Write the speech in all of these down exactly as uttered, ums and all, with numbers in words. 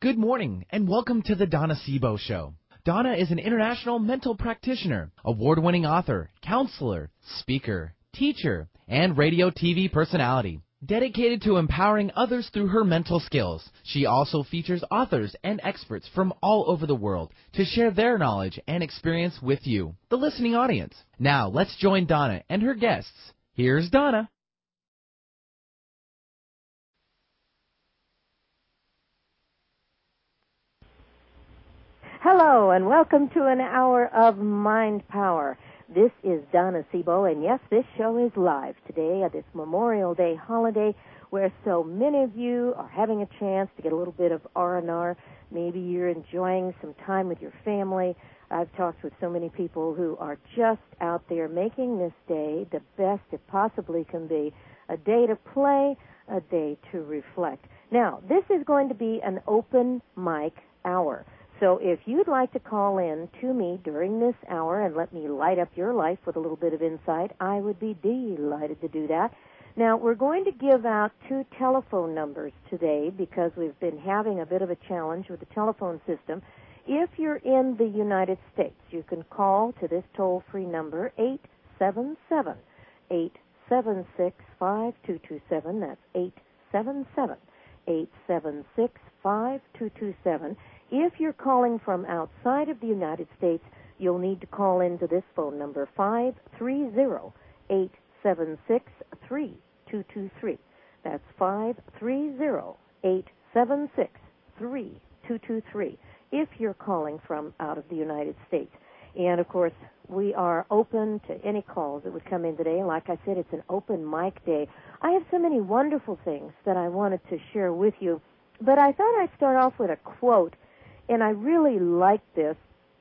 Good morning, and welcome to the Donna Sebo Show. Donna is an international mental practitioner, award-winning author, counselor, speaker, teacher, and radio T V personality. Dedicated to empowering others through her mental skills, she also features authors and experts from all over the world to share their knowledge and experience with you, the listening audience. Now, let's join Donna and her guests. Here's Donna. Hello, and welcome to an hour of Mind Power. This is Donna Sebo, and yes, this show is live today at this Memorial Day holiday where so many of you are having a chance to get a little bit of R and R. Maybe you're enjoying some time with your family. I've talked with so many people who are just out there making this day the best it possibly can be, a day to play, a day to reflect. Now, this is going to be an open mic hour. So if you'd like to call in to me during this hour and let me light up your life with a little bit of insight, I would be delighted to do that. Now, we're going to give out two telephone numbers today because we've been having a bit of a challenge with the telephone system. If you're in the United States, you can call to this toll-free number, eight seven seven, eight seven six, five two two seven. That's eight seven seven, eight seven six, five two two seven. If you're calling from outside of the United States, you'll need to call into this phone number, five three zero, eight seven six, three two two three. That's five three zero, eight seven six, three two two three if you're calling from out of the United States. And, of course, we are open to any calls that would come in today. Like I said, it's an open mic day. I have so many wonderful things that I wanted to share with you, but I thought I'd start off with a quote. And I really like this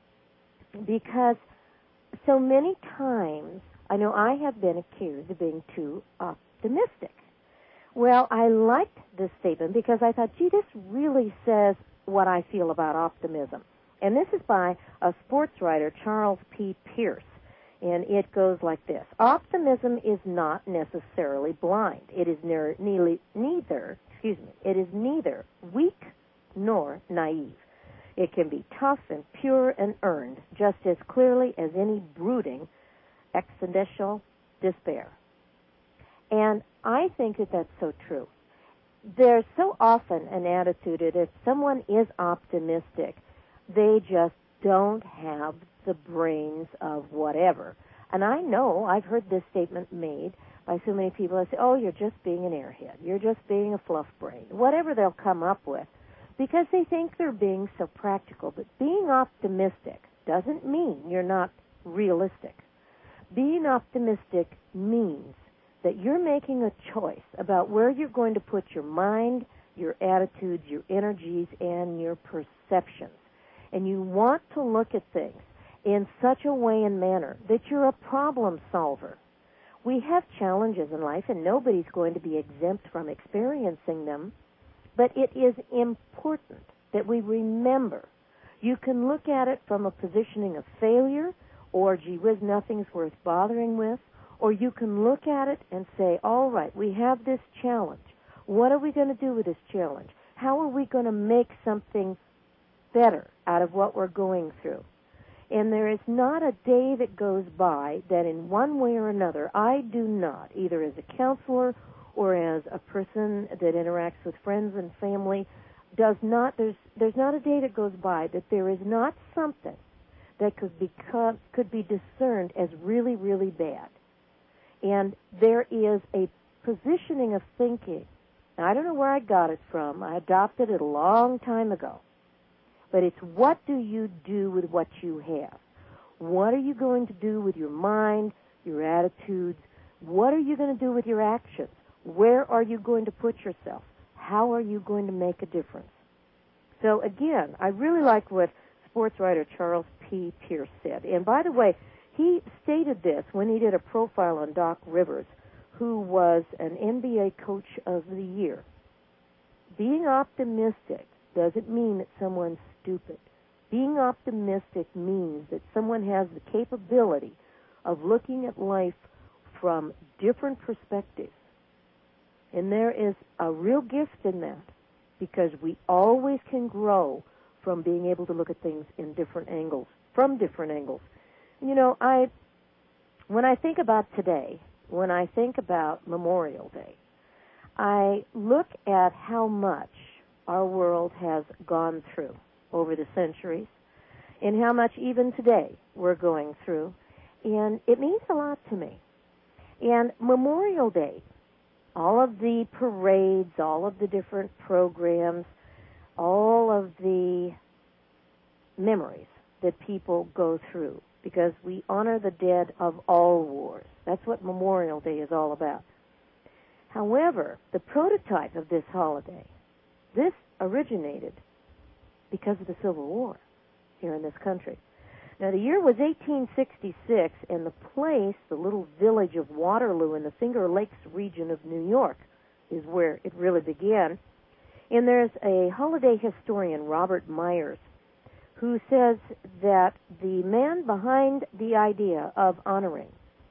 because so many times, I know I have been accused of being too optimistic. Well, I liked this statement because I thought, gee, this really says what I feel about optimism. And this is by a sports writer, Charles P. Pierce. And it goes like this. Optimism is not necessarily blind. It is ne- ne- neither, excuse me, it is neither weak nor naive. It can be tough and pure and earned just as clearly as any brooding existential despair. And I think that that's so true. There's so often an attitude that if someone is optimistic, they just don't have the brains of whatever. And I know I've heard this statement made by so many people that say, oh, you're just being an airhead. You're just being a fluff brain. Whatever they'll come up with. Because they think they're being so practical. But being optimistic doesn't mean you're not realistic. Being optimistic means that you're making a choice about where you're going to put your mind, your attitudes, your energies, and your perceptions. And you want to look at things in such a way and manner that you're a problem solver. We have challenges in life, and nobody's going to be exempt from experiencing them. But it is important that we remember you can look at it from a positioning of failure or, gee whiz, nothing's worth bothering with, or you can look at it and say, all right, we have this challenge. What are we going to do with this challenge? How are we going to make something better out of what we're going through? And there is not a day that goes by that in one way or another I do not, either as a counselor or as a person that interacts with friends and family, does not, there's, there's not a day that goes by that there is not something that could become, could be discerned as really, really bad. And there is a positioning of thinking. Now, I don't know where I got it from. I adopted it a long time ago. But it's what do you do with what you have? What are you going to do with your mind, your attitudes? What are you going to do with your actions? Where are you going to put yourself? How are you going to make a difference? So again, I really like what sports writer Charles P. Pierce said. And by the way, he stated this when he did a profile on Doc Rivers, who was an N B A Coach of the Year. Being optimistic doesn't mean that someone's stupid. Being optimistic means that someone has the capability of looking at life from different perspectives. And there is a real gift in that. because we always can grow from being able to look at things in different angles, from different angles. You know, I, when I think about today, when I think about Memorial Day, I look at how much our world has gone through over the centuries and how much even today we're going through, and it means a lot to me. And Memorial Day, all of the parades, all of the different programs, all of the memories that people go through, because we honor the dead of all wars. That's what Memorial Day is all about. However, the prototype of this holiday, this originated because of the Civil War here in this country. Now, the year was eighteen sixty-six, and the place, the little village of Waterloo in the Finger Lakes region of New York, is where it really began. And there's a holiday historian, Robert Myers, who says that the man behind the idea of honoring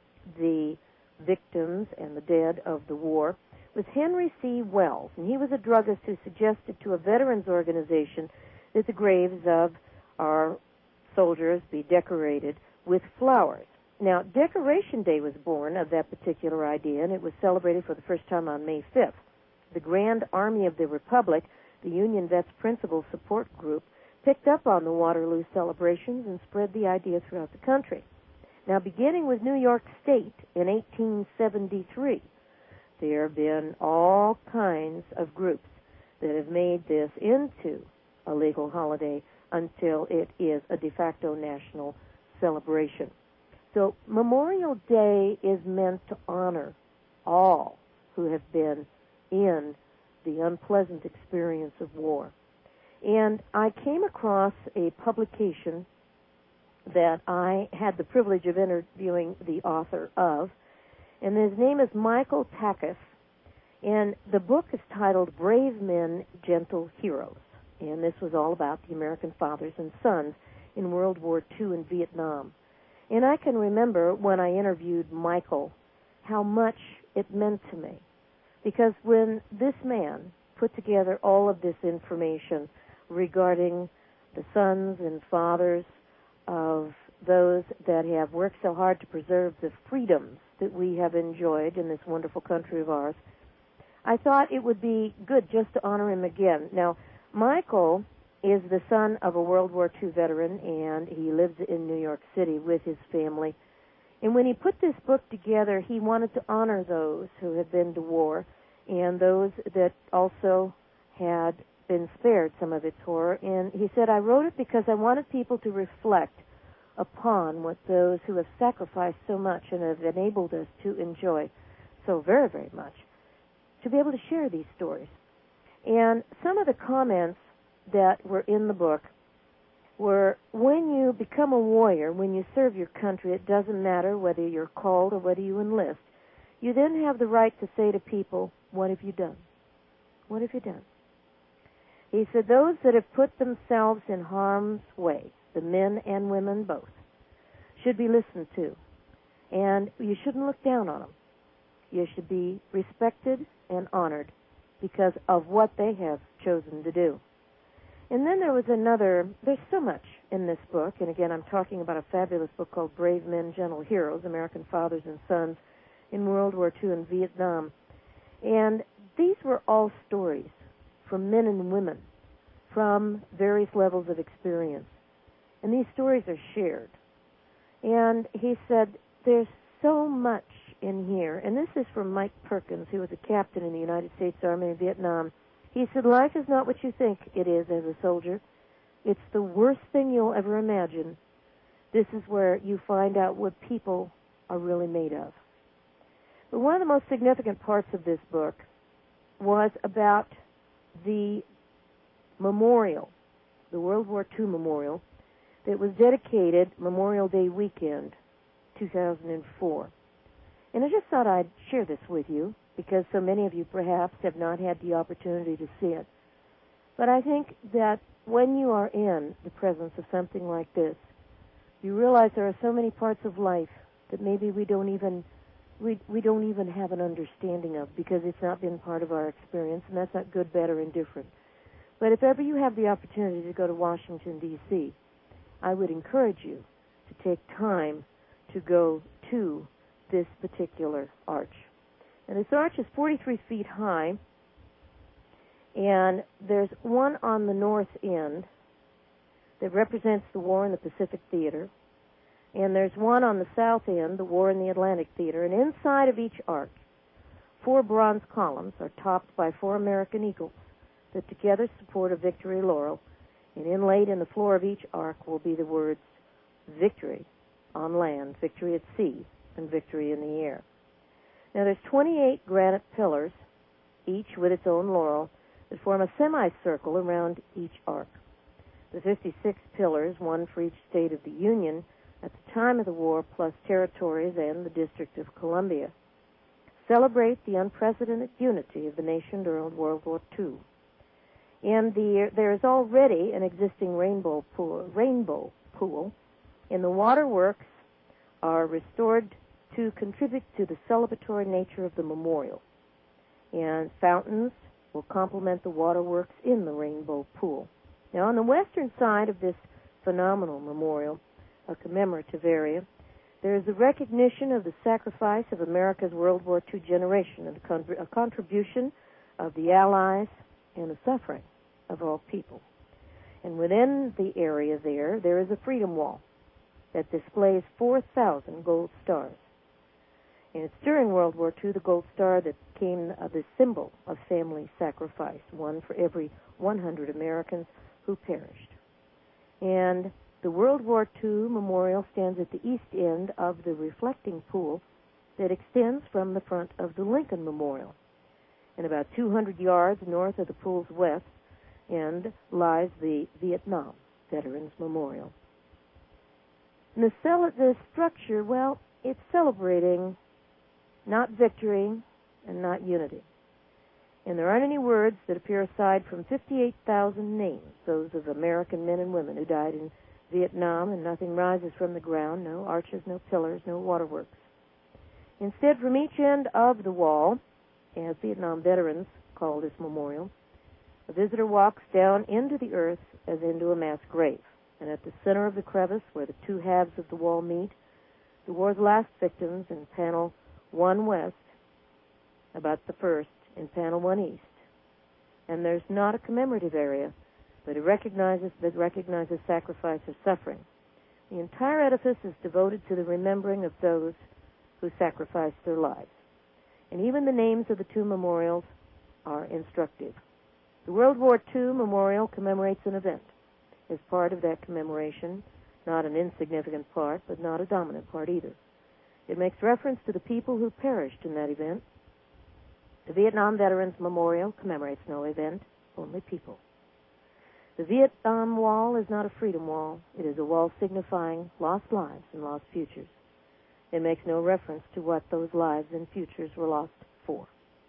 the victims and the dead of the war was Henry C. Wells, and he was a druggist who suggested to a veterans organization that the graves of our soldiers be decorated with flowers. Now, Decoration Day was born of that particular idea, and it was celebrated for the first time on May fifth. The Grand Army of the Republic, the Union Vets Principal Support Group, picked up on the Waterloo celebrations and spread the idea throughout the country. Now, beginning with New York State in eighteen seventy-three, there have been all kinds of groups that have made this into a legal holiday until it is a de facto national celebration. So Memorial Day is meant to honor all who have been in the unpleasant experience of war. And I came across a publication that I had the privilege of interviewing the author of, and his name is Michael Takacs, and the book is titled Brave Men, Gentle Heroes, and this was all about the American fathers and sons in World War Two and Vietnam. And I can remember when I interviewed Michael how much it meant to me, because when this man put together all of this information regarding the sons and fathers of those that have worked so hard to preserve the freedoms that we have enjoyed in this wonderful country of ours, I thought it would be good just to honor him again. Now, Michael is the son of a World War Two veteran, and he lives in New York City with his family. And when he put this book together, he wanted to honor those who had been to war and those that also had been spared some of its horror. And he said, I wrote it because I wanted people to reflect upon what those who have sacrificed so much and have enabled us to enjoy so very, very much, to be able to share these stories. And some of the comments that were in the book were, when you become a warrior, when you serve your country, it doesn't matter whether you're called or whether you enlist. You then have the right to say to people, what have you done? What have you done? He said, those that have put themselves in harm's way, the men and women both, should be listened to. And you shouldn't look down on them. You should be respected and honored because of what they have chosen to do. And then there was another, there's so much in this book, and again, I'm talking about a fabulous book called Brave Men, Gentle Heroes, American Fathers and Sons in World War Two and Vietnam. And these were all stories from men and women from various levels of experience. And these stories are shared. And he said, there's so much in here. And this is from Mike Perkins, who was a captain in the United States Army in Vietnam. He said, life is not what you think it is as a soldier. It's the worst thing you'll ever imagine. This is where you find out what people are really made of. But one of the most significant parts of this book was about the memorial, the World War Two memorial, that was dedicated Memorial Day weekend, two thousand four. And I just thought I'd share this with you, because so many of you perhaps have not had the opportunity to see it. But I think that when you are in the presence of something like this, you realize there are so many parts of life that maybe we don't even we we don't even have an understanding of, because it's not been part of our experience, and that's not good, bad, or indifferent. But if ever you have the opportunity to go to Washington, D C, I would encourage you to take time to go to this particular arch. And this arch is forty-three feet high, and there's one on the north end that represents the war in the Pacific Theater, and there's one on the south end, the war in the Atlantic Theater, and inside of each arch, four bronze columns are topped by four American eagles that together support a victory laurel, and inlaid in the floor of each arch will be the words victory on land, victory at sea, and victory in the air. Now there's twenty-eight granite pillars, each with its own laurel, that form a semicircle around each arch. The fifty-six pillars, one for each state of the Union at the time of the war, plus territories and the District of Columbia, celebrate the unprecedented unity of the nation during World War Two. And the, there is already an existing rainbow pool, rainbow pool, and the waterworks are restored to contribute to the celebratory nature of the memorial. And fountains will complement the waterworks in the rainbow pool. Now, on the western side of this phenomenal memorial, a commemorative area, there is a recognition of the sacrifice of America's World War Two generation and a, con- a contribution of the Allies and the suffering of all people. And within the area there, there is a freedom wall that displays four thousand gold stars. And it's during World War Two, the gold star, that became uh, the symbol of family sacrifice, one for every one hundred Americans who perished. And the World War Two memorial stands at the east end of the reflecting pool that extends from the front of the Lincoln Memorial. And about two hundred yards north of the pool's west end lies the Vietnam Veterans Memorial. And the, cel- the structure, well, it's celebrating not victory and not unity. And there aren't any words that appear aside from fifty-eight thousand names, those of American men and women who died in Vietnam, and nothing rises from the ground, no arches, no pillars, no waterworks. Instead, from each end of the wall, as Vietnam veterans call this memorial, a visitor walks down into the earth as into a mass grave. And at the center of the crevice, where the two halves of the wall meet, the war's last victims in panel one west, about the first in panel one east. And there's not a commemorative area, but it recognizes that recognizes sacrifice or suffering. The entire edifice is devoted to the remembering of those who sacrificed their lives. And even the names of the two memorials are instructive. The World War Two memorial commemorates an event. As part of that commemoration, not an insignificant part, but not a dominant part either. It makes reference to the people who perished in that event. The Vietnam Veterans Memorial commemorates no event, only people. The Vietnam Wall is not a freedom wall. It is a wall signifying lost lives and lost futures. It makes no reference to what those lives and futures were lost for.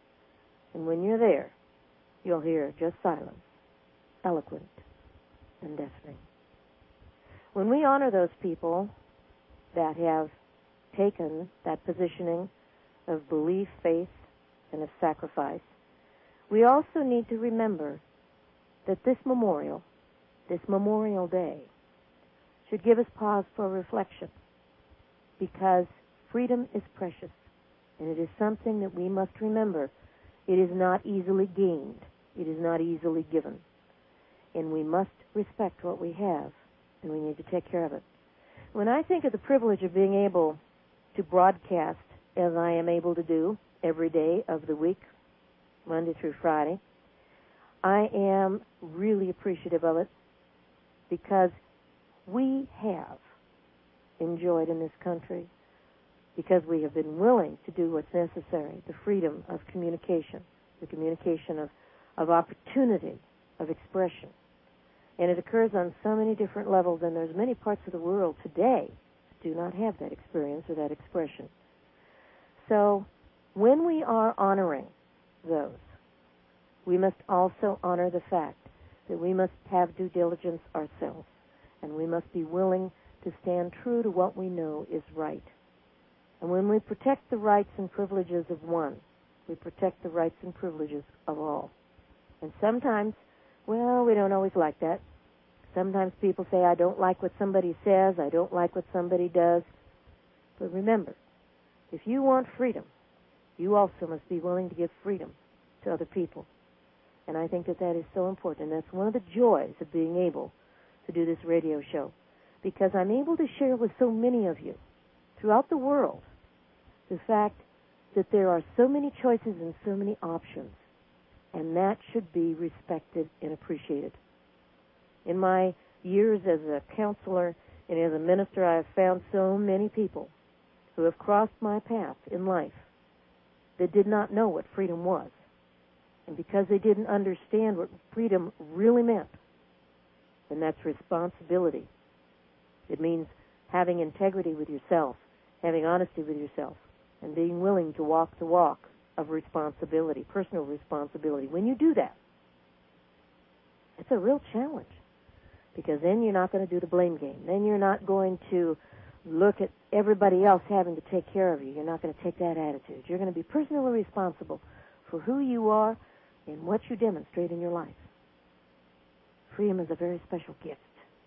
And when you're there, you'll hear just silence, eloquent and deafening. When we honor those people that have taken that positioning of belief, faith, and of sacrifice, we also need to remember that this memorial, this Memorial Day, should give us pause for reflection, because freedom is precious, and it is something that we must remember. It is not easily gained. It is not easily given. And we must respect what we have, and we need to take care of it. When I think of the privilege of being able to broadcast, as I am able to do every day of the week, Monday through Friday, I am really appreciative of it, because we have enjoyed in this country, because we have been willing to do what's necessary, the freedom of communication, the communication of, of opportunity, of expression. And it occurs on so many different levels, and there's many parts of the world today that do not have that experience or that expression. So when we are honoring those, we must also honor the fact that we must have due diligence ourselves, and we must be willing to stand true to what we know is right. And when we protect the rights and privileges of one, we protect the rights and privileges of all. And sometimes Well, we don't always like that. Sometimes people say, I don't like what somebody says, I don't like what somebody does. But remember, if you want freedom, you also must be willing to give freedom to other people. And I think that that is so important. And that's one of the joys of being able to do this radio show, because I'm able to share with so many of you throughout the world the fact that there are so many choices and so many options, and that should be respected and appreciated. In my years as a counselor and as a minister, I have found so many people who have crossed my path in life that did not know what freedom was. And because they didn't understand what freedom really meant, then that's responsibility. It means having integrity with yourself, having honesty with yourself, and being willing to walk the walk of responsibility, personal responsibility. When you do that, it's a real challenge, because then you're not going to do the blame game. Then you're not going to look at everybody else having to take care of you. You're not going to take that attitude. You're going to be personally responsible for who you are and what you demonstrate in your life. Freedom is a very special gift.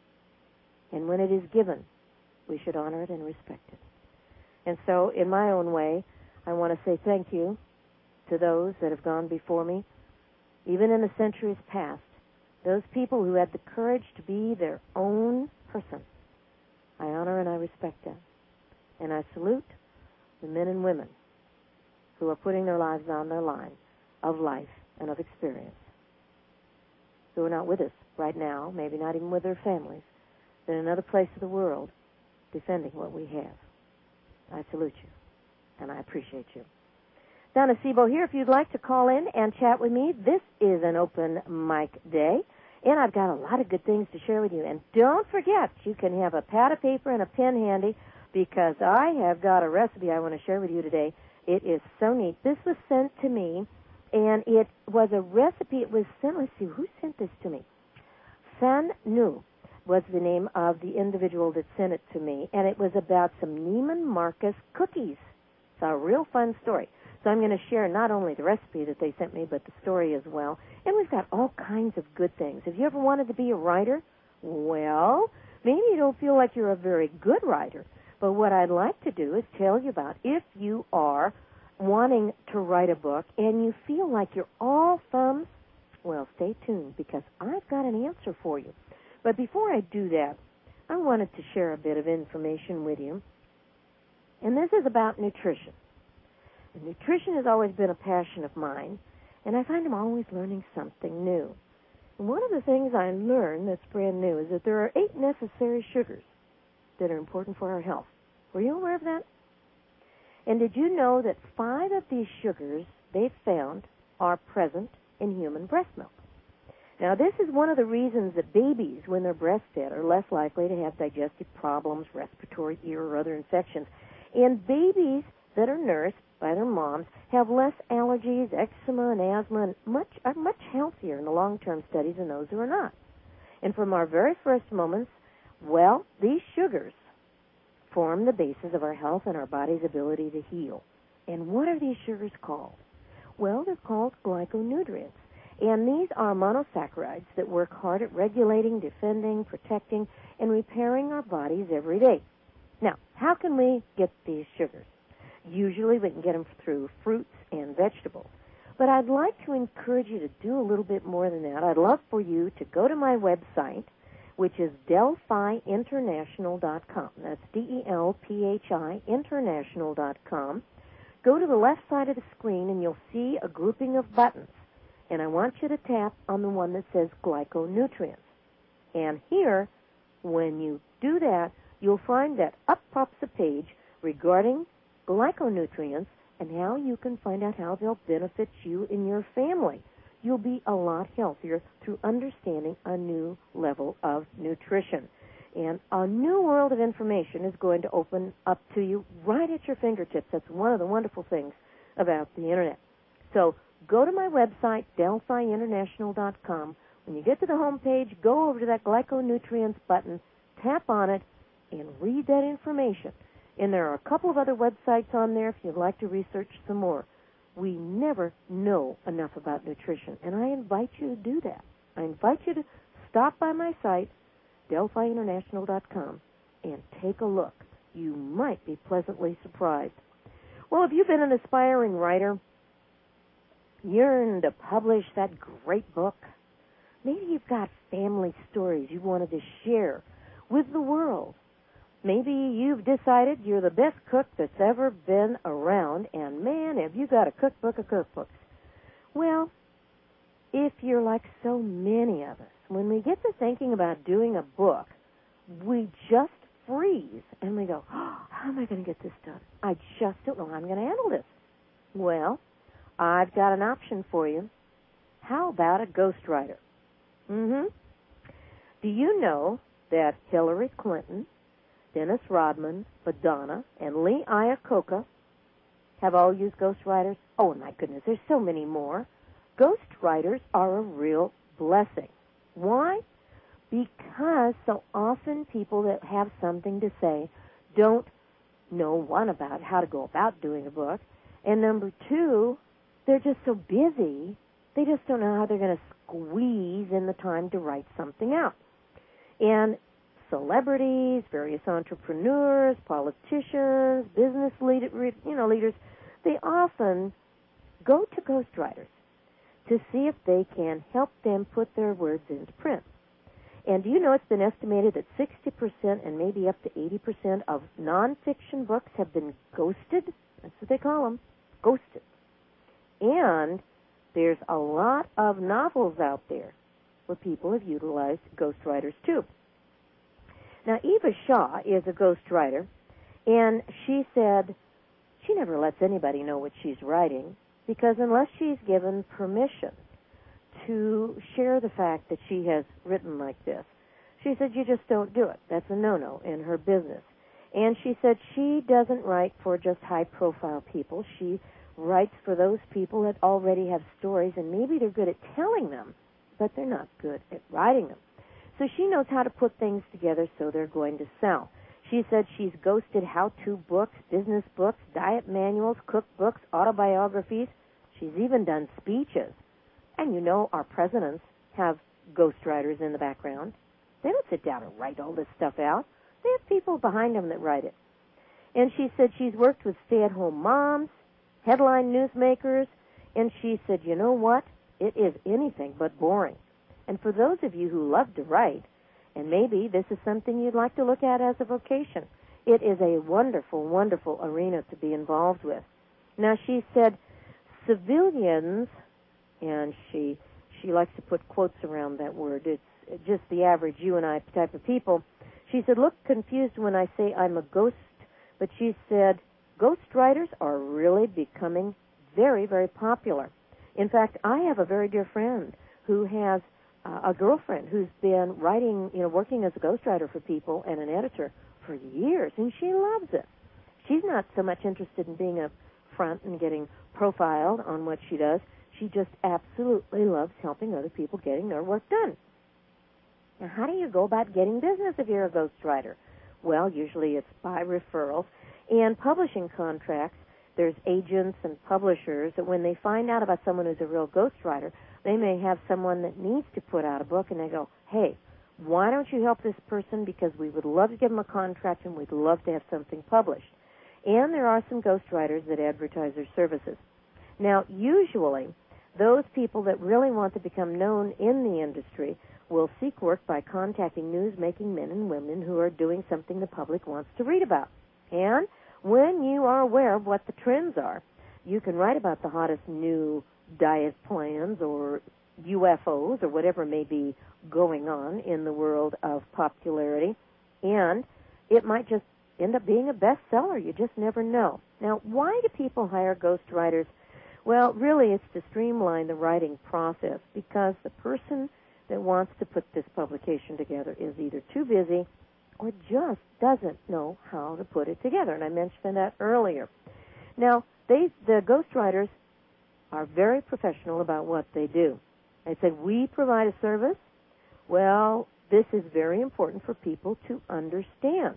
And when it is given, we should honor it and respect it. And so, in my own way, I want to say thank you to those that have gone before me, even in the centuries past, those people who had the courage to be their own person. I honor and I respect them. And I salute the men and women who are putting their lives on their line of life and of experience, who are not with us right now, maybe not even with their families, but in another place of the world, defending what we have. I salute you, and I appreciate you. Donna Sebo here. If you'd like to call in and chat with me, this is an open mic day, and I've got a lot of good things to share with you. And don't forget, you can have a pad of paper and a pen handy, because I have got a recipe I want to share with you today. It is so neat. This was sent to me, and it was a recipe. It was sent, let's see, who sent this to me? San Nu was the name of the individual that sent it to me, and it was about some Neiman Marcus cookies. It's a real fun story. So I'm going to share not only the recipe that they sent me, but the story as well. And we've got all kinds of good things. Have you ever wanted to be a writer? Well, maybe you don't feel like you're a very good writer, but what I'd like to do is tell you about if you are wanting to write a book and you feel like you're all thumbs, well, stay tuned, because I've got an answer for you. But before I do that, I wanted to share a bit of information with you. And this is about nutrition. And nutrition has always been a passion of mine, and I find I'm always learning something new. And one of the things I learned that's brand new is that there are eight necessary sugars that are important for our health. Were you aware of that? And did you know that five of these sugars they've found are present in human breast milk? Now, this is one of the reasons that babies, when they're breastfed, are less likely to have digestive problems, respiratory, ear, or other infections. And babies that are nursed by their moms have less allergies, eczema, and asthma, and much, are much healthier in the long-term studies than those who are not. And from our very first moments, well, these sugars form the basis of our health and our body's ability to heal. And what are these sugars called? Well, they're called glyconutrients. And these are monosaccharides that work hard at regulating, defending, protecting, and repairing our bodies every day. Now, how can we get these sugars? Usually we can get them through fruits and vegetables. But I'd like to encourage you to do a little bit more than that. I'd love for you to go to my website, which is delphi international dot com. That's D E L P H I international dot com. Go to the left side of the screen, and you'll see a grouping of buttons. And I want you to tap on the one that says glyconutrients. And here, when you do that, you'll find that up pops a page regarding glyconutrients and how you can find out how they'll benefit you and your family. You'll be a lot healthier through understanding a new level of nutrition. And a new world of information is going to open up to you right at your fingertips. That's one of the wonderful things about the Internet. So go to my website, delphi international dot com. When you get to the home page, go over to that glyconutrients button, tap on it, and read that information. And there are a couple of other websites on there if you'd like to research some more. We never know enough about nutrition, and I invite you to do that. I invite you to stop by my site, Delphi International dot com, and take a look. You might be pleasantly surprised. Well, if you've been an aspiring writer, yearn to publish that great book, maybe you've got family stories you wanted to share with the world. Maybe you've decided you're the best cook that's ever been around, and man, have you got a cookbook of cookbooks. Well, if you're like so many of us, when we get to thinking about doing a book, we just freeze and we go, oh, how am I going to get this done? I just don't know how I'm going to handle this. Well, I've got an option for you. How about a ghostwriter? Mm-hmm. Do you know that Hillary Clinton, Dennis Rodman, Madonna, and Lee Iacocca have all used ghostwriters? Oh, my goodness, there's so many more. Ghostwriters are a real blessing. Why? Because so often people that have something to say don't know, one, about how to go about doing a book, and number two, they're just so busy, they just don't know how they're going to squeeze in the time to write something out. And celebrities, various entrepreneurs, politicians, business lead, you know, leaders, they often go to ghostwriters to see if they can help them put their words into print. And do you know it's been estimated that sixty percent and maybe up to eighty percent of nonfiction books have been ghosted? That's what they call them, ghosted. And there's a lot of novels out there where people have utilized ghostwriters too. Now, Eva Shaw is a ghostwriter, and she said she never lets anybody know what she's writing because unless she's given permission to share the fact that she has written like this, she said you just don't do it. That's a no-no in her business. And she said she doesn't write for just high-profile people. She writes for those people that already have stories, and maybe they're good at telling them, but they're not good at writing them. So she knows how to put things together so they're going to sell. She said she's ghosted how-to books, business books, diet manuals, cookbooks, autobiographies. She's even done speeches. And you know our presidents have ghostwriters in the background. They don't sit down and write all this stuff out. They have people behind them that write it. And she said she's worked with stay-at-home moms, headline newsmakers, and she said, you know what? It is anything but boring. And for those of you who love to write, and maybe this is something you'd like to look at as a vocation, it is a wonderful, wonderful arena to be involved with. Now, she said civilians, and she she likes to put quotes around that word. It's just the average you and I type of people. She said, look confused when I say I'm a ghost, but she said ghostwriters are really becoming very, very popular. In fact, I have a very dear friend who has uh, a girlfriend who's been writing, you know, working as a ghostwriter for people and an editor for years, and she loves it. She's not so much interested in being up front and getting profiled on what she does. She just absolutely loves helping other people getting their work done. Now, how do you go about getting business if you're a ghostwriter? Well, usually it's by referrals. And publishing contracts, there's agents and publishers that when they find out about someone who's a real ghostwriter, they may have someone that needs to put out a book, and they go, hey, why don't you help this person because we would love to give them a contract and we'd love to have something published. And there are some ghostwriters that advertise their services. Now, usually, those people that really want to become known in the industry will seek work by contacting news-making men and women who are doing something the public wants to read about. And when you are aware of what the trends are, you can write about the hottest new diet plans or U F Os or whatever may be going on in the world of popularity, and it might just end up being a bestseller. You just never know. Now, why do people hire ghostwriters? Well, really, it's to streamline the writing process because the person that wants to put this publication together is either too busy or just doesn't know how to put it together. And I mentioned that earlier. Now, they, the ghostwriters are very professional about what they do. They say, we provide a service. Well, this is very important for people to understand.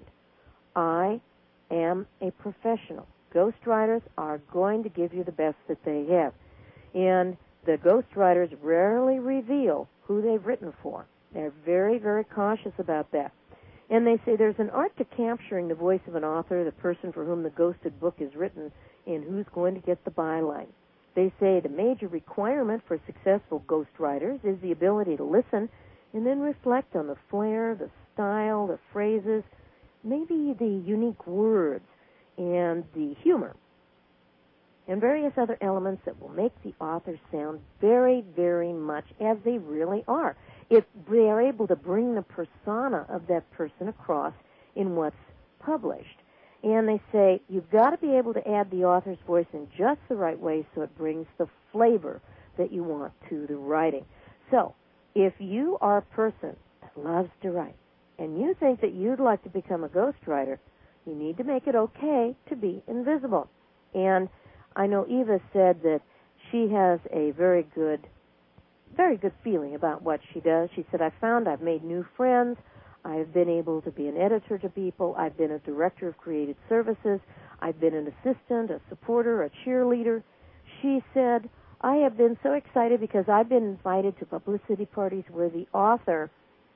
I am a professional. Ghostwriters are going to give you the best that they have. And the ghostwriters rarely reveal who they've written for. They're very, very cautious about that. And they say there's an art to capturing the voice of an author, the person for whom the ghosted book is written, and who's going to get the byline. They say the major requirement for successful ghostwriters is the ability to listen and then reflect on the flair, the style, the phrases, maybe the unique words, and the humor, and various other elements that will make the author sound very, very much as they really are, if they are able to bring the persona of that person across in what's published. And they say you've got to be able to add the author's voice in just the right way so it brings the flavor that you want to the writing. So if you are a person that loves to write and you think that you'd like to become a ghostwriter, you need to make it okay to be invisible. And I know Eva said that she has a very good, very good feeling about what she does. She said, I found I've made new friends. I've been able to be an editor to people. I've been a director of creative services. I've been an assistant, a supporter, a cheerleader. She said, I have been so excited because I've been invited to publicity parties where the author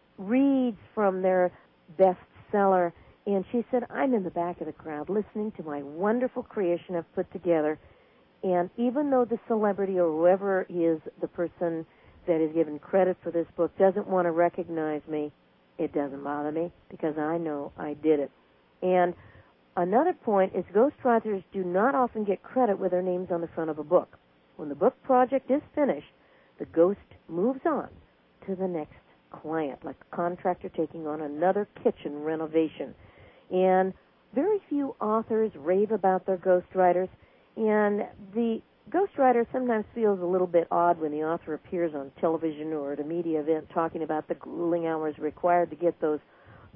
reads from their bestseller. And she said, I'm in the back of the crowd listening to my wonderful creation I've put together. And even though the celebrity or whoever is the person that is given credit for this book doesn't want to recognize me, it doesn't bother me because I know I did it. And another point is ghostwriters do not often get credit with their names on the front of a book. When the book project is finished, the ghost moves on to the next client, like a contractor taking on another kitchen renovation. And very few authors rave about their ghostwriters, and the ghostwriter sometimes feels a little bit odd when the author appears on television or at a media event talking about the grueling hours required to get those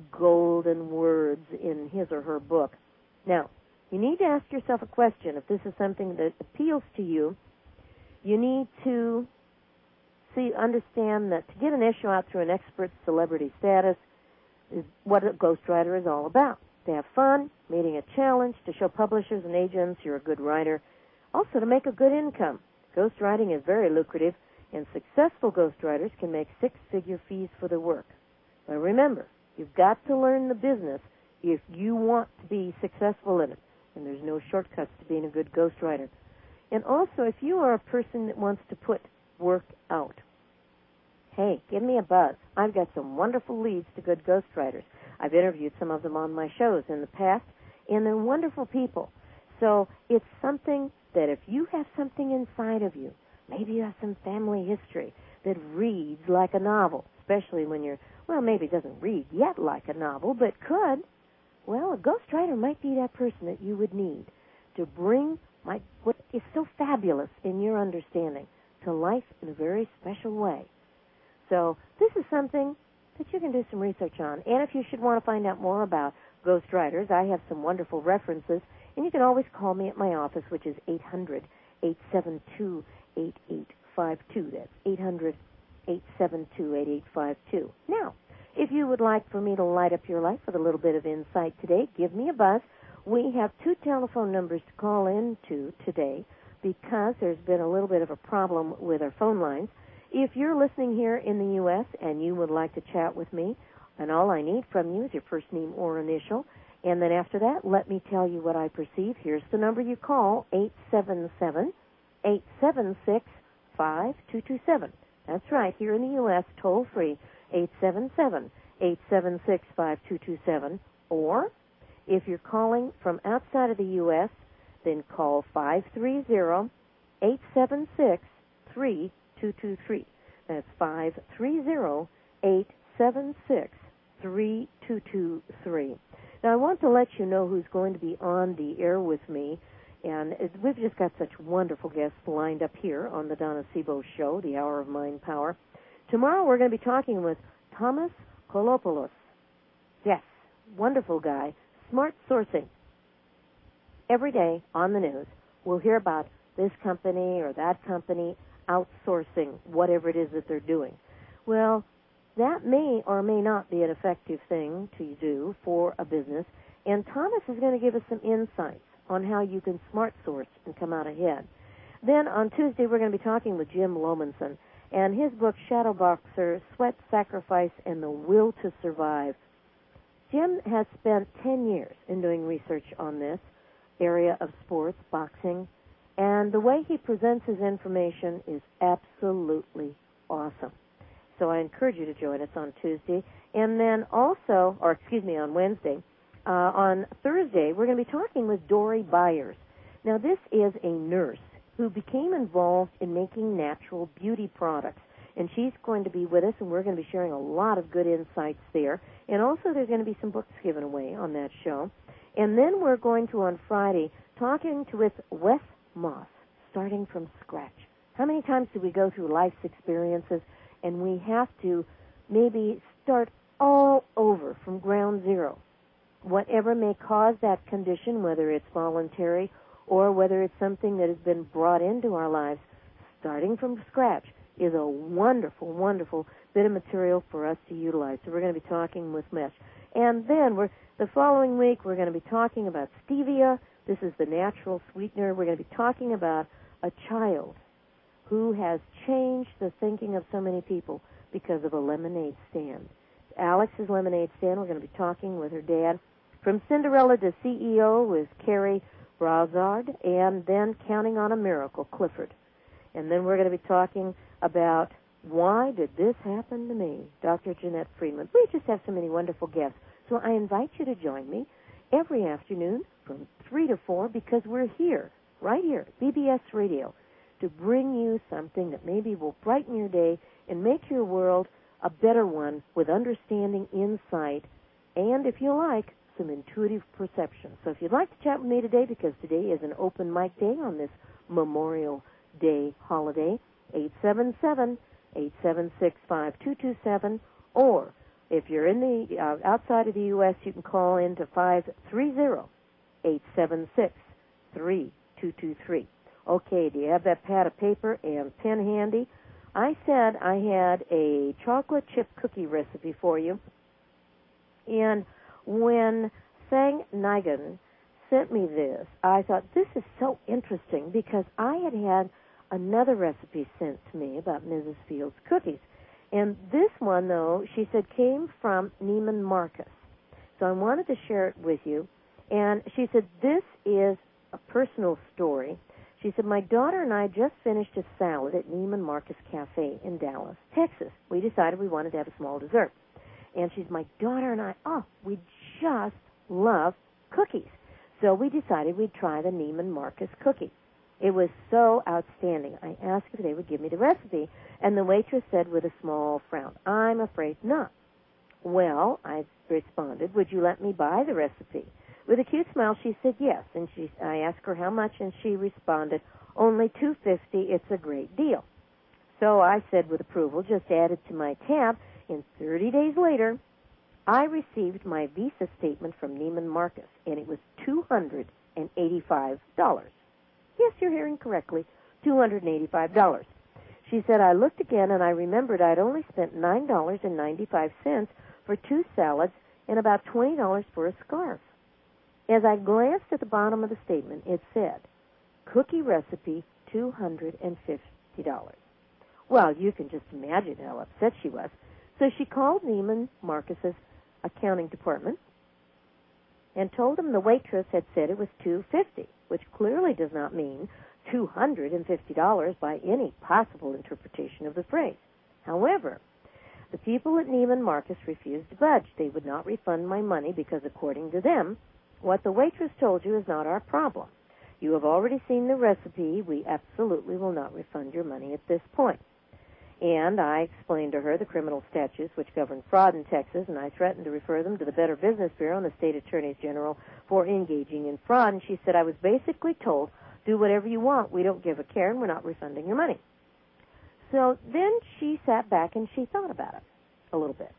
golden words in his or her book. Now, you need to ask yourself a question. If this is something that appeals to you, you need to see, understand that to get an issue out through an expert celebrity status is what a ghostwriter is all about. To have fun, meeting a challenge, to show publishers and agents you're a good writer, also to make a good income. Ghostwriting is very lucrative, and successful ghostwriters can make six-figure fees for their work. But remember, you've got to learn the business if you want to be successful in it, and there's no shortcuts to being a good ghostwriter. And also, if you are a person that wants to put work out, hey, give me a buzz. I've got some wonderful leads to good ghostwriters. I've interviewed some of them on my shows in the past, and they're wonderful people. So it's something that if you have something inside of you, maybe you have some family history that reads like a novel, especially when you're, well, maybe it doesn't read yet like a novel, but could, well, a ghostwriter might be that person that you would need to bring my, what is so fabulous in your understanding to life in a very special way. So this is something that you can do some research on. And if you should want to find out more about ghostwriters, I have some wonderful references. And you can always call me at my office, which is eight hundred, eight seven two, eight eight five two. That's eight hundred, eight seven two, eight eight five two. Now, if you would like for me to light up your life with a little bit of insight today, give me a buzz. We have two telephone numbers to call in to today because there's been a little bit of a problem with our phone lines. If you're listening here in the U S and you would like to chat with me, and all I need from you is your first name or initial, and then after that, let me tell you what I perceive. Here's the number you call, eight seven seven, eight seven six, five two two seven. That's right, here in the U S, toll free, eight seven seven, eight seven six, five two two seven. Or, if you're calling from outside of the U S, then call five three zero, eight seven six, three two two three. That's five three zero, eight seven six, three two two three. Now, I want to let you know who's going to be on the air with me, and we've just got such wonderful guests lined up here on the Donna Sebo Show, the Hour of Mind Power. Tomorrow, we're going to be talking with Thomas Kolopoulos. Yes, wonderful guy, smart sourcing. Every day on the news, we'll hear about this company or that company outsourcing whatever it is that they're doing. Well, that may or may not be an effective thing to do for a business, and Thomas is going to give us some insights on how you can smart source and come out ahead. Then on Tuesday, we're going to be talking with Jim Lomanson, and his book, Shadowboxer, Sweat, Sacrifice, and the Will to Survive. Jim has spent ten years in doing research on this area of sports, boxing, and the way he presents his information is absolutely awesome. So I encourage you to join us on Tuesday. And then also, or excuse me, on Wednesday. Uh, on Thursday, we're going to be talking with Dory Byers. Now, this is a nurse who became involved in making natural beauty products. And she's going to be with us, and we're going to be sharing a lot of good insights there. And also, there's going to be some books given away on that show. And then we're going to, on Friday, talking to with Wes Moss, starting from scratch. How many times do we go through life's experiences and we have to maybe start all over from ground zero? Whatever may cause that condition, whether it's voluntary or whether it's something that has been brought into our lives, starting from scratch is a wonderful, wonderful bit of material for us to utilize. So we're going to be talking with Mesh. And then we're the following week, we're going to be talking about stevia. This is the natural sweetener. We're going to be talking about a child who has changed the thinking of so many people because of a lemonade stand. Alex's lemonade stand, we're going to be talking with her dad. From Cinderella to C E O with Carrie Broussard, and then Counting on a Miracle, Clifford. And then we're going to be talking about why did this happen to me, Doctor Jeanette Friedman. We just have so many wonderful guests. So I invite you to join me every afternoon from three to four because we're here, right here, at B B S Radio, to bring you something that maybe will brighten your day and make your world a better one with understanding, insight, and, if you like, some intuitive perception. So if you'd like to chat with me today, because today is an open mic day on this Memorial Day holiday, eight seven seven, eight seven six, five two two seven, or if you're in the uh, outside of the U S, you can call in to five three zero, eight seven six, three two two three. Okay, do you have that pad of paper and pen handy? I said I had a chocolate chip cookie recipe for you, and when Sang Nigan sent me this, I thought, this is so interesting because I had had another recipe sent to me about Missus Fields cookies. And this one, though, she said, came from Neiman Marcus. So I wanted to share it with you. And she said, this is a personal story. She said, my daughter and I just finished a salad at Neiman Marcus Cafe in Dallas, Texas. We decided we wanted to have a small dessert. And she's, my daughter and I, oh, we just love cookies. So we decided we'd try the Neiman Marcus cookie. It was so outstanding. I asked if they would give me the recipe, and the waitress said with a small frown, I'm afraid not. Well, I responded, would you let me buy the recipe? With a cute smile, she said yes, and she, I asked her how much, and she responded, only two dollars and fifty cents, it's a great deal. So I said with approval, just add it to my tab, and thirty days later, I received my Visa statement from Neiman Marcus, and it was two hundred eighty-five dollars. Yes, you're hearing correctly, two hundred eighty-five dollars. She said, I looked again, and I remembered I'd only spent nine dollars and ninety-five cents for two salads and about twenty dollars for a scarf. As I glanced at the bottom of the statement, it said, cookie recipe, two hundred fifty dollars. Well, you can just imagine how upset she was. So she called Neiman Marcus's accounting department and told them the waitress had said it was two hundred fifty dollars, which clearly does not mean two hundred fifty dollars by any possible interpretation of the phrase. However, the people at Neiman Marcus refused to budge. They would not refund my money because, according to them, what the waitress told you is not our problem. You have already seen the recipe. We absolutely will not refund your money at this point. And I explained to her the criminal statutes which govern fraud in Texas, and I threatened to refer them to the Better Business Bureau and the state attorneys general for engaging in fraud. And she said, I was basically told, do whatever you want. We don't give a care, and we're not refunding your money. So then she sat back and she thought about it a little bit.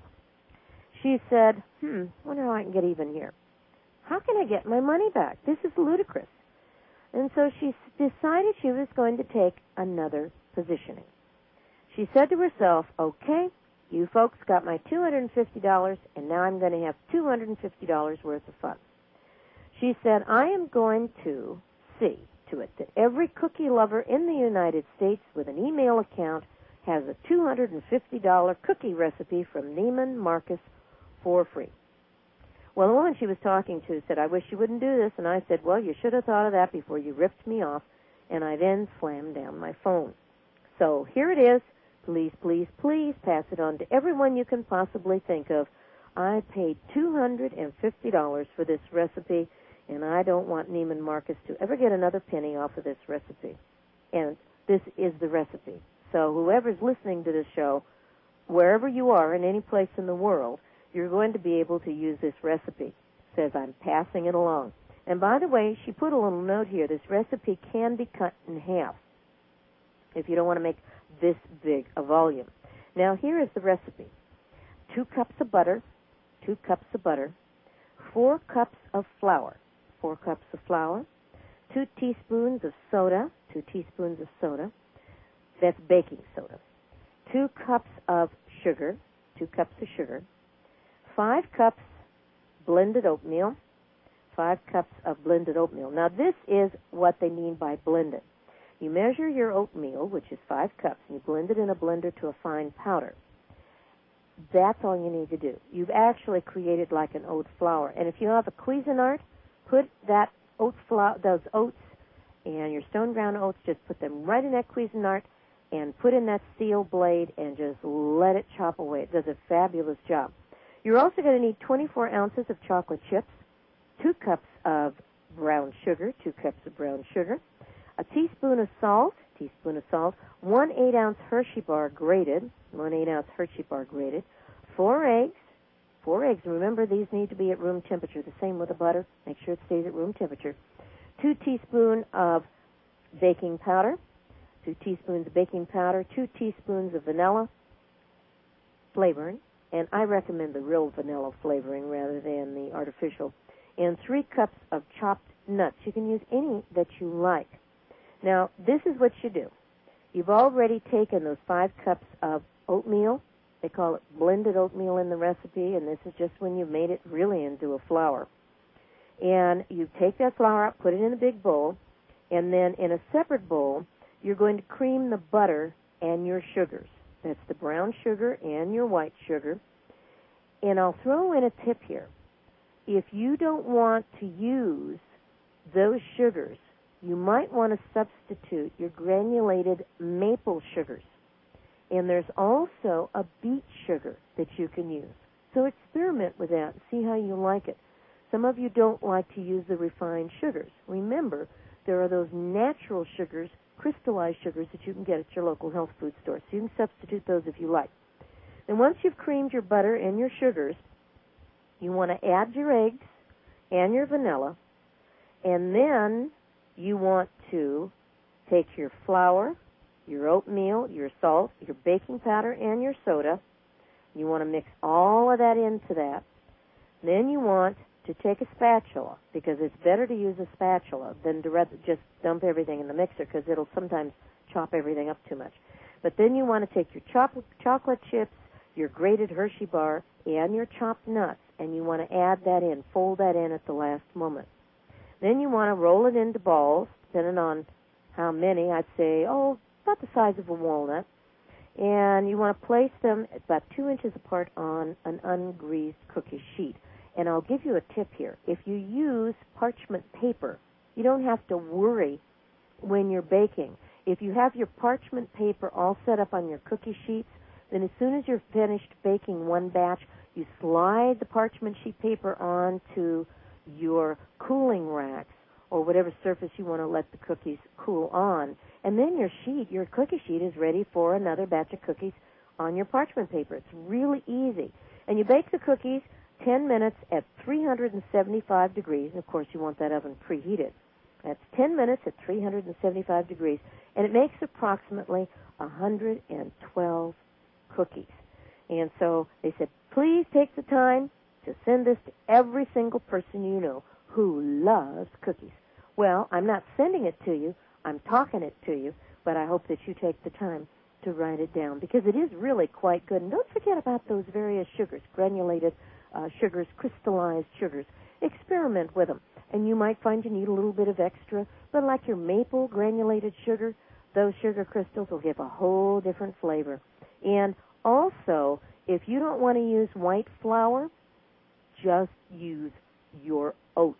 She said, hmm, wonder how I can get even here. How can I get my money back? This is ludicrous. And so she decided she was going to take another positioning. She said to herself, okay, you folks got my two hundred fifty dollars, and now I'm going to have two hundred fifty dollars worth of fun. She said, I am going to see to it that every cookie lover in the United States with an email account has a two hundred fifty dollars cookie recipe from Neiman Marcus for free. Well, the woman she was talking to said, I wish you wouldn't do this. And I said, well, you should have thought of that before you ripped me off. And I then slammed down my phone. So here it is. Please, please, please pass it on to everyone you can possibly think of. I paid two hundred fifty dollars for this recipe, and I don't want Neiman Marcus to ever get another penny off of this recipe. And this is the recipe. So whoever's listening to this show, wherever you are in any place in the world, you're going to be able to use this recipe. It says I'm passing it along. And by the way, she put a little note here. This recipe can be cut in half if you don't want to make this big a volume. Now, here is the recipe. Two cups of butter, two cups of butter, four cups of flour, four cups of flour, two teaspoons of soda, two teaspoons of soda. That's baking soda. Two cups of sugar, two cups of sugar, five cups blended oatmeal, five cups of blended oatmeal. Now, this is what they mean by blended. You measure your oatmeal, which is five cups, and you blend it in a blender to a fine powder. That's all you need to do. You've actually created like an oat flour. And if you have a Cuisinart, put that oat flour, those oats and your stone ground oats, just put them right in that Cuisinart and put in that steel blade and just let it chop away. It does a fabulous job. You're also going to need twenty-four ounces of chocolate chips, two cups of brown sugar, two cups of brown sugar, a teaspoon of salt, teaspoon of salt, one eight-ounce Hershey bar grated, one eight-ounce Hershey bar grated, four eggs, four eggs. Remember, these need to be at room temperature. The same with the butter. Make sure it stays at room temperature. Two teaspoons of baking powder, two teaspoons of baking powder, two teaspoons of vanilla flavoring, and I recommend the real vanilla flavoring rather than the artificial, and three cups of chopped nuts. You can use any that you like. Now, this is what you do. You've already taken those five cups of oatmeal. They call it blended oatmeal in the recipe, and this is just when you've made it really into a flour. And you take that flour out, put it in a big bowl, and then in a separate bowl, you're going to cream the butter and your sugars. That's the brown sugar and your white sugar. And I'll throw in a tip here. If you don't want to use those sugars, you might want to substitute your granulated maple sugars. And there's also a beet sugar that you can use. So experiment with that and see how you like it. Some of you don't like to use the refined sugars. Remember, there are those natural sugars, crystallized sugars that you can get at your local health food store. So you can substitute those if you like. And once you've creamed your butter and your sugars, you want to add your eggs and your vanilla, and then you want to take your flour, your oatmeal, your salt, your baking powder, and your soda. You want to mix all of that into that. Then you want to take a spatula, because it's better to use a spatula than to just dump everything in the mixer, because it'll sometimes chop everything up too much. But then you want to take your chocolate, chocolate chips, your grated Hershey bar, and your chopped nuts, and you want to add that in, fold that in at the last moment. Then you want to roll it into balls, depending on how many. I'd say, oh, about the size of a walnut. And you want to place them about two inches apart on an ungreased cookie sheet. And I'll give you a tip here. If you use parchment paper, you don't have to worry when you're baking. If you have your parchment paper all set up on your cookie sheets, then as soon as you're finished baking one batch, you slide the parchment sheet paper onto your cooling racks or whatever surface you want to let the cookies cool on. And then your sheet, your cookie sheet, is ready for another batch of cookies on your parchment paper. It's really easy. And you bake the cookies ten minutes at three hundred seventy-five degrees. And, of course, you want that oven preheated. That's ten minutes at three hundred seventy-five degrees. And it makes approximately one hundred twelve cookies. And so they said, please take the time to send this to every single person you know who loves cookies. Well, I'm not sending it to you. I'm talking it to you. But I hope that you take the time to write it down, because it is really quite good. And don't forget about those various sugars, granulated uh, sugars, crystallized sugars. Experiment with them. And you might find you need a little bit of extra. But like your maple granulated sugar, those sugar crystals will give a whole different flavor. And also, if you don't want to use white flour, just use your oats.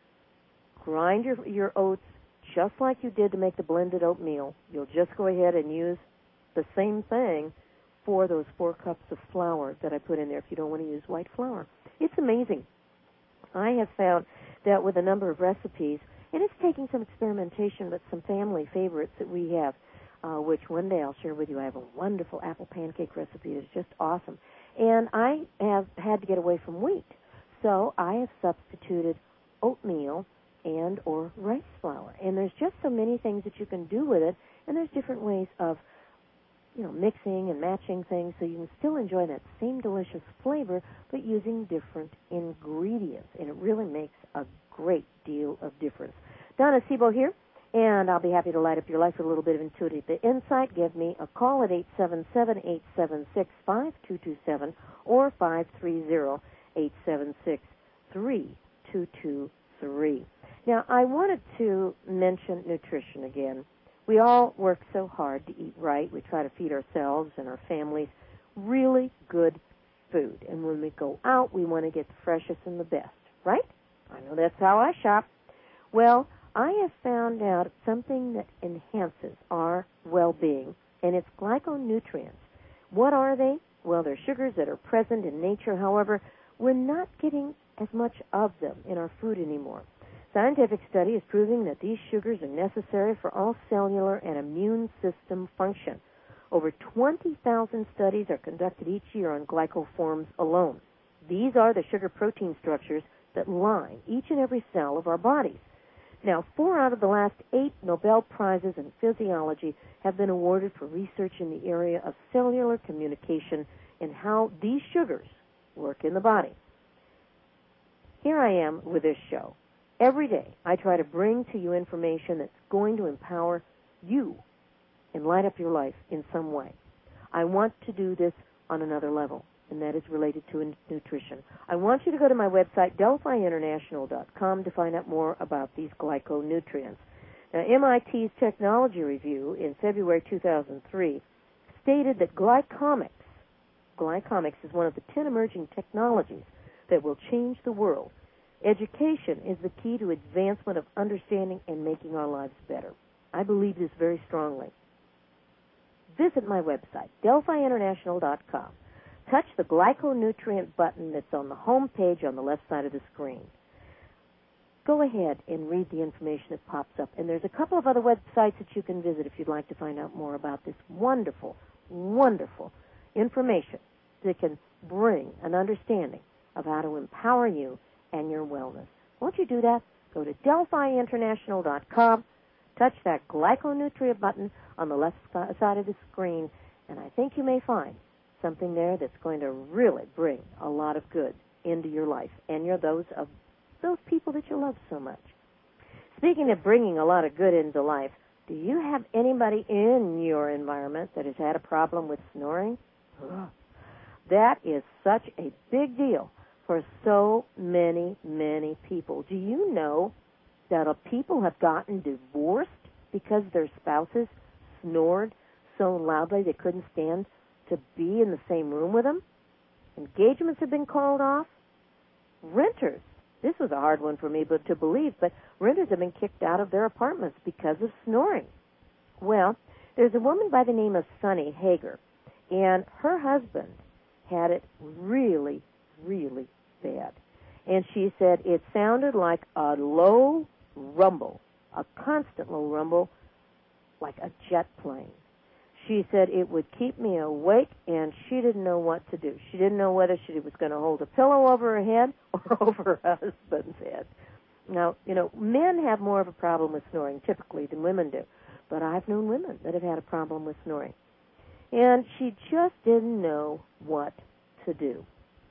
Grind your, your oats just like you did to make the blended oatmeal. You'll just go ahead and use the same thing for those four cups of flour that I put in there if you don't want to use white flour. It's amazing. I have found that with a number of recipes, and it's taking some experimentation with some family favorites that we have, uh, which one day I'll share with you. I have a wonderful apple pancake recipe that's just awesome. And I have had to get away from wheat, so I have substituted oatmeal and or rice flour. And there's just so many things that you can do with it, and there's different ways of, you know, mixing and matching things so you can still enjoy that same delicious flavor, but using different ingredients. And it really makes a great deal of difference. Donna Sebo here, and I'll be happy to light up your life with a little bit of intuitive insight. Give me a call at eight seven seven, eight seven six, five two two seven or five three zero, eight seven six, three two two three. Now, I wanted to mention nutrition again. We all work so hard to eat right. We try to feed ourselves and our families really good food. And when we go out, we want to get the freshest and the best, right? I know that's how I shop. Well, I have found out something that enhances our well-being, and it's glyconutrients. What are they? Well, they're sugars that are present in nature. However, we're not getting as much of them in our food anymore. Scientific study is proving that these sugars are necessary for all cellular and immune system function. Over twenty thousand studies are conducted each year on glycoforms alone. These are the sugar protein structures that line each and every cell of our bodies. Now, four out of the last eight Nobel Prizes in physiology have been awarded for research in the area of cellular communication and how these sugars work in the body. Here I am with this show. Every day, I try to bring to you information that's going to empower you and light up your life in some way. I want to do this on another level, and that is related to nutrition. I want you to go to my website, Delphi International dot com, to find out more about these glyconutrients. Now, M I T's Technology Review in February two thousand three stated that glycomics, glycomics is one of the ten emerging technologies that will change the world. Education is the key to advancement of understanding and making our lives better. I believe this very strongly. Visit my website, Delphi International dot com. Touch the glyconutrient button that's on the home page on the left side of the screen. Go ahead and read the information that pops up. And there's a couple of other websites that you can visit if you'd like to find out more about this wonderful, wonderful information that can bring an understanding of how to empower you and your wellness. Won't you do that? Go to Delphi International dot com, touch that glyconutrient button on the left side of the screen, and I think you may find something there that's going to really bring a lot of good into your life and your those of those people that you love so much. Speaking of bringing a lot of good into life, do you have anybody in your environment that has had a problem with snoring? Ugh. That is such a big deal for so many, many people. Do you know that uh, people have gotten divorced because their spouses snored so loudly they couldn't stand to be in the same room with them? Engagements have been called off. Renters, this was a hard one for me but to believe, but renters have been kicked out of their apartments because of snoring. Well, there's a woman by the name of Sunny Hager, and her husband had it really, really bad. And she said it sounded like a low rumble, a constant low rumble, like a jet plane. She said it would keep me awake, and she didn't know what to do. She didn't know whether she was going to hold a pillow over her head or over her husband's head. Now, you know, men have more of a problem with snoring typically than women do, but I've known women that have had a problem with snoring. And she just didn't know what to do.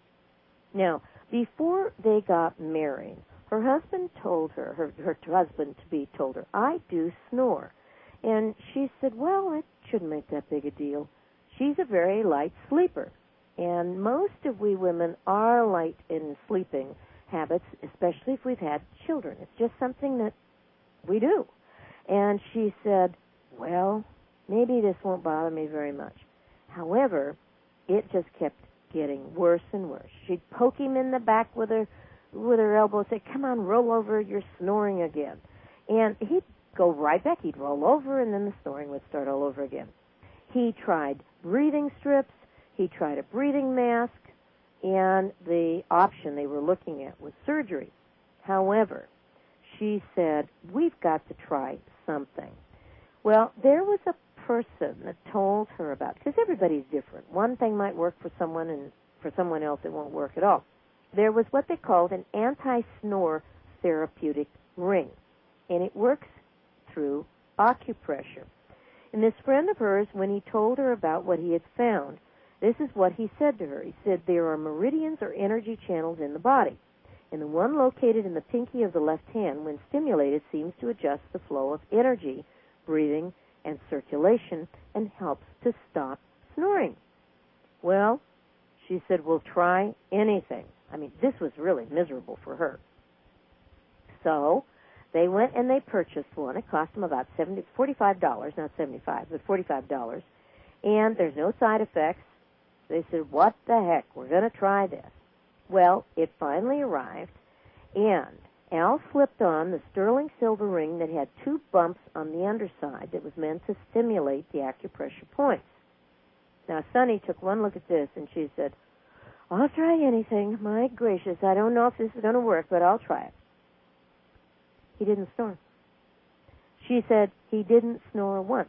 Now, before they got married, her husband told her, her, her husband-to-be told her, I do snore. And she said, well, it shouldn't make that big a deal. She's a very light sleeper. And most of we women are light in sleeping habits, especially if we've had children. It's just something that we do. And she said, well, maybe this won't bother me very much. However, it just kept getting worse and worse. She'd poke him in the back with her with her elbow, say, come on, roll over, you're snoring again. And he'd go right back. He'd roll over, and then the snoring would start all over again. He tried breathing strips. He tried a breathing mask. And the option they were looking at was surgery. However, she said, we've got to try something. Well, there was a person that told her about, because everybody's different. One thing might work for someone, and for someone else it won't work at all. There was what they called an anti-snore therapeutic ring, and it works through acupressure. And this friend of hers, when he told her about what he had found, this is what he said to her. He said, there are meridians or energy channels in the body, and the one located in the pinky of the left hand, when stimulated, seems to adjust the flow of energy, breathing, and circulation, and helps to stop snoring. Well, she said, we'll try anything. I mean, this was really miserable for her. So they went and they purchased one. It cost them about seventy, forty-five dollars, not seventy-five, but forty-five dollars. And there's no side effects. They said, what the heck, we're going to try this. Well, it finally arrived, and Al slipped on the sterling silver ring that had two bumps on the underside that was meant to stimulate the acupressure points. Now, Sonny took one look at this, and she said, I'll try anything. My gracious, I don't know if this is going to work, but I'll try it. He didn't snore. She said he didn't snore once.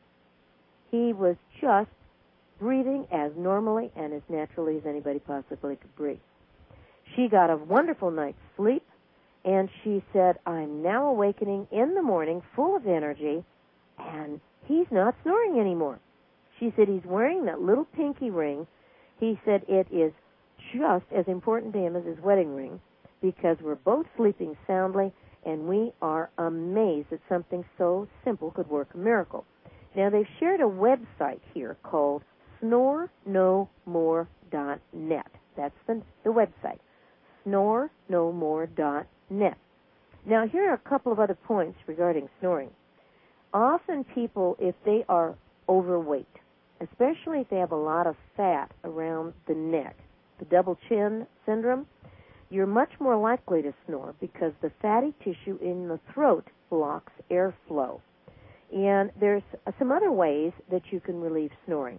He was just breathing as normally and as naturally as anybody possibly could breathe. She got a wonderful night's sleep, and she said, I'm now awakening in the morning full of energy, and he's not snoring anymore. She said he's wearing that little pinky ring. He said it is just as important to him as his wedding ring, because we're both sleeping soundly, and we are amazed that something so simple could work a miracle. Now, they've shared a website here called snore no more dot net. That's the, the website, snore no more dot net. Now, here are a couple of other points regarding snoring. Often people, if they are overweight, especially if they have a lot of fat around the neck, the double chin syndrome, you're much more likely to snore because the fatty tissue in the throat blocks airflow. And there's some other ways that you can relieve snoring.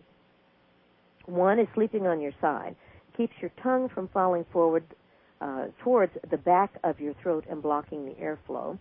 One is sleeping on your side. It keeps your tongue from falling forward uh, towards the back of your throat and blocking the airflow.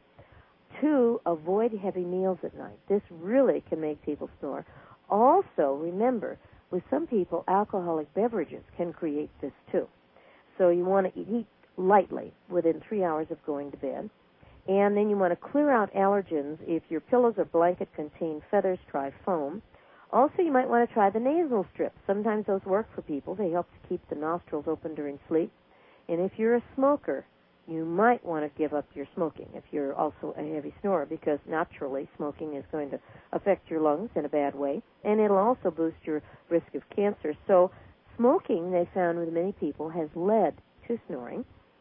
Two, avoid heavy meals at night. This really can make people snore. Also, remember, with some people, alcoholic beverages can create this too. So you want to eat lightly within three hours of going to bed. And then you want to clear out allergens. If your pillows or blanket contain feathers, try foam. Also, you might want to try the nasal strips. Sometimes those work for people. They help to keep the nostrils open during sleep. And if you're a smoker, you might want to give up your smoking if you're also a heavy snorer, because naturally smoking is going to affect your lungs in a bad way, and it'll also boost your risk of cancer. So smoking, they found with many people, has led to snoring.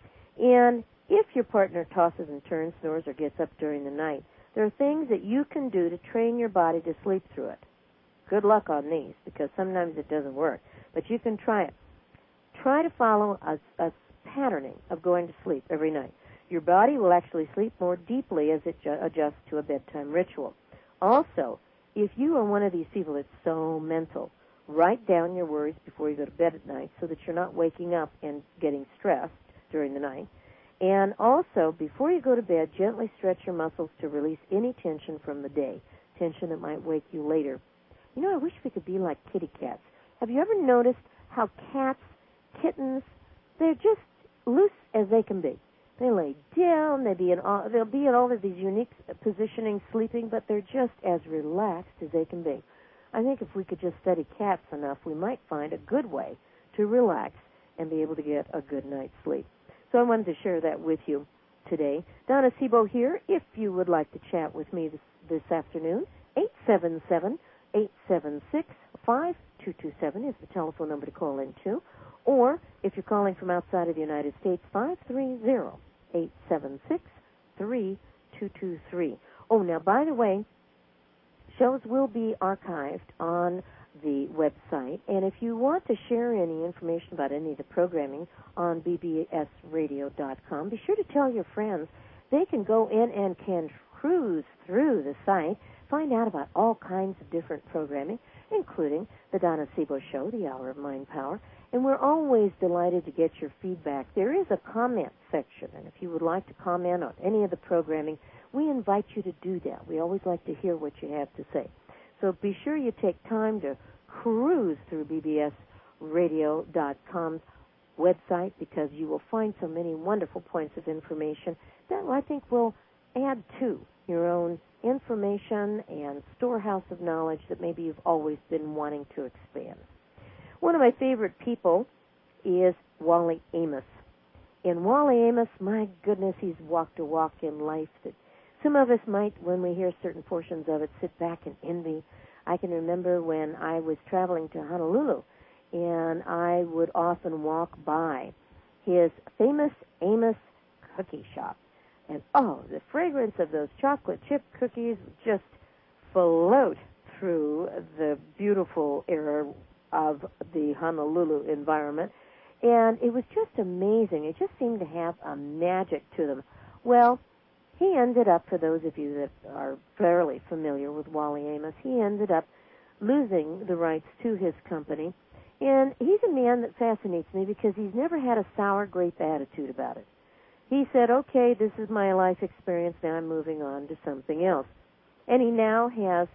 And if your partner tosses and turns, snores, or gets up during the night, there are things that you can do to train your body to sleep through it. Good luck on these, because sometimes it doesn't work, but you can try it. Try to follow a, a patterning of going to sleep every night. Your body will actually sleep more deeply as it ju- adjusts to a bedtime ritual. Also, if you are one of these people that's so mental, write down your worries before you go to bed at night so that you're not waking up and getting stressed during the night. And also, before you go to bed, gently stretch your muscles to release any tension from the day, tension that might wake you later. You know, I wish we could be like kitty cats. Have you ever noticed how cats, kittens, they're just loose as they can be? They lay down, they be in all, they'll be in all of these unique positioning, sleeping, but they're just as relaxed as they can be. I think if we could just study cats enough, we might find a good way to relax and be able to get a good night's sleep. So I wanted to share that with you today. Donna Sebo here. If you would like to chat with me this, this afternoon, eight seven seven, eight seven six, five two two seven is the telephone number to call into. Or, if you're calling from outside of the United States, five three zero, eight seven six, three two two three. Oh, now, by the way, shows will be archived on the website, and if you want to share any information about any of the programming on b b s radio dot com, be sure to tell your friends. They can go in and can cruise through the site, find out about all kinds of different programming, including the Donna Sebo Show, the Hour of Mind Power, and we're always delighted to get your feedback. There is a comment section, and if you would like to comment on any of the programming, we invite you to do that. We always like to hear what you have to say. So be sure you take time to cruise through b b s radio dot com's website, because you will find so many wonderful points of information that I think will add to your own information and storehouse of knowledge that maybe you've always been wanting to expand. One of my favorite people is Wally Amos. And Wally Amos, my goodness, he's walked a walk in life that some of us might, when we hear certain portions of it, sit back and envy. I can remember when I was traveling to Honolulu, and I would often walk by his famous Amos cookie shop. And, oh, the fragrance of those chocolate chip cookies just float through the beautiful air of the Honolulu environment. And it was just amazing. It just seemed to have a magic to them. Well, he ended up, for those of you that are fairly familiar with Wally Amos, he ended up losing the rights to his company. And he's a man that fascinates me because he's never had a sour grape attitude about it. He said, okay, this is my life experience, now I'm moving on to something else. And he now has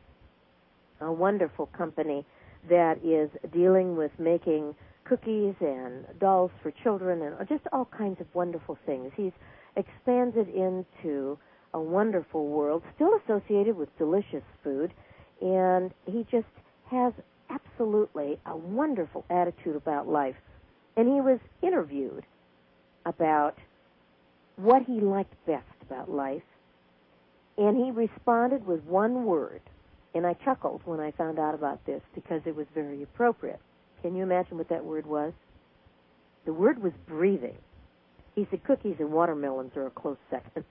a wonderful company that is dealing with making cookies and dolls for children and just all kinds of wonderful things. He's expanded into a wonderful world, still associated with delicious food, and he just has absolutely a wonderful attitude about life. And he was interviewed about what he liked best about life, and he responded with one word, and I chuckled when I found out about this because it was very appropriate. Can you imagine what that word was? The word was breathing. He said cookies and watermelons are a close second.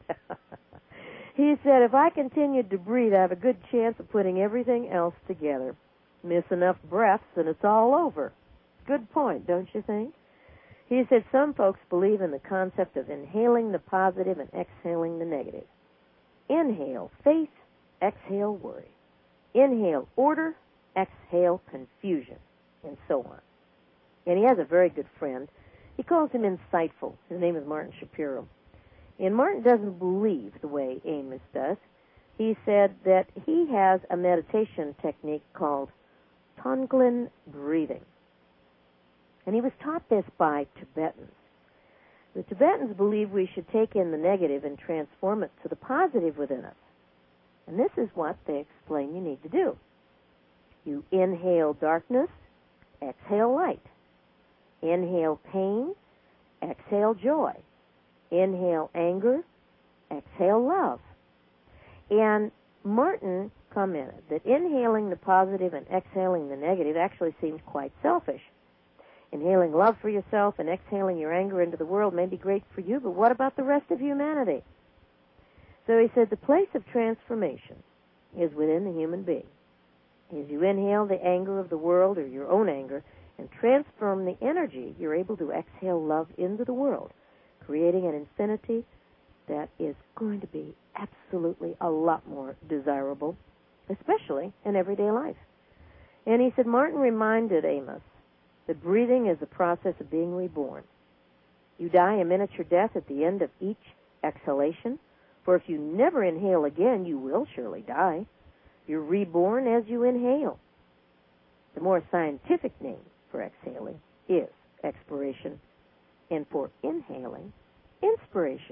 He said, if I continued to breathe, I have a good chance of putting everything else together. Miss enough breaths and it's all over. Good point, don't you think? He said some folks believe in the concept of inhaling the positive and exhaling the negative. Inhale faith, exhale worry. Inhale order, exhale confusion, and so on. And he has a very good friend. He calls him insightful. His name is Martin Shapiro. And Martin doesn't believe the way Amos does. He said that he has a meditation technique called Tonglen breathing. And he was taught this by Tibetans. The Tibetans believe we should take in the negative and transform it to the positive within us. And this is what they explain you need to do. You inhale darkness, exhale light. Inhale pain, exhale joy. Inhale anger, exhale love. And Martin commented that inhaling the positive and exhaling the negative actually seemed quite selfish. Inhaling love for yourself and exhaling your anger into the world may be great for you, but what about the rest of humanity? So he said the place of transformation is within the human being. As you inhale the anger of the world or your own anger and transform the energy, you're able to exhale love into the world, creating an infinity that is going to be absolutely a lot more desirable, especially in everyday life. And he said Martin reminded Amos that breathing is the process of being reborn. You die a miniature death at the end of each exhalation, for if you never inhale again, you will surely die. You're reborn as you inhale. The more scientific name for exhaling is expiration, and for inhaling, inspiration.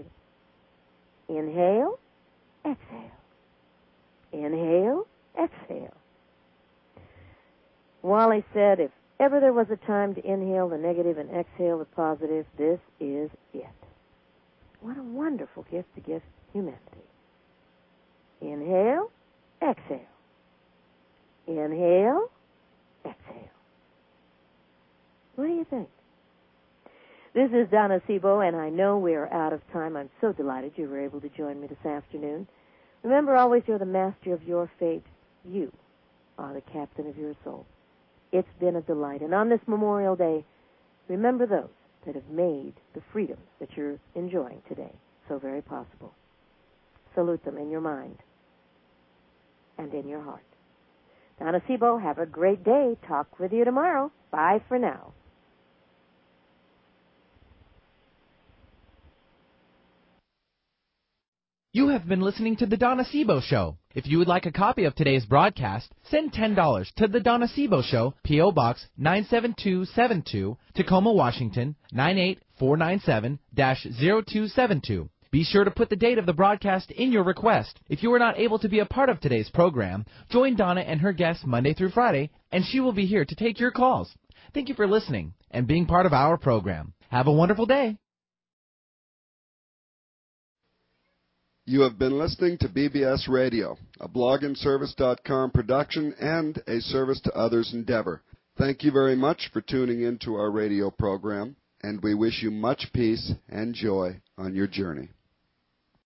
Inhale, exhale. Inhale, exhale. Wally said, if ever there was a time to inhale the negative and exhale the positive, this is it. What a wonderful gift to give humanity. Inhale, exhale. Inhale, exhale. What do you think? This is Donna Sebo, and I know we are out of time. I'm so delighted you were able to join me this afternoon. Remember always, you're the master of your fate. You are the captain of your soul. It's been a delight. And on this Memorial Day, remember those that have made the freedoms that you're enjoying today so very possible. Salute them in your mind and in your heart. Donna Sebo, have a great day. Talk with you tomorrow. Bye for now. You have been listening to The Donna Sebo Show. If you would like a copy of today's broadcast, send ten dollars to The Donna Sebo Show, P O. Box nine seven two seven two, Tacoma, Washington, nine eight four nine seven dash zero two seven two. Be sure to put the date of the broadcast in your request. If you are not able to be a part of today's program, join Donna and her guests Monday through Friday, and she will be here to take your calls. Thank you for listening and being part of our program. Have a wonderful day. You have been listening to B B S Radio, a blog and service dot com production and a service to others endeavor. Thank you very much for tuning in to our radio program, and we wish you much peace and joy on your journey.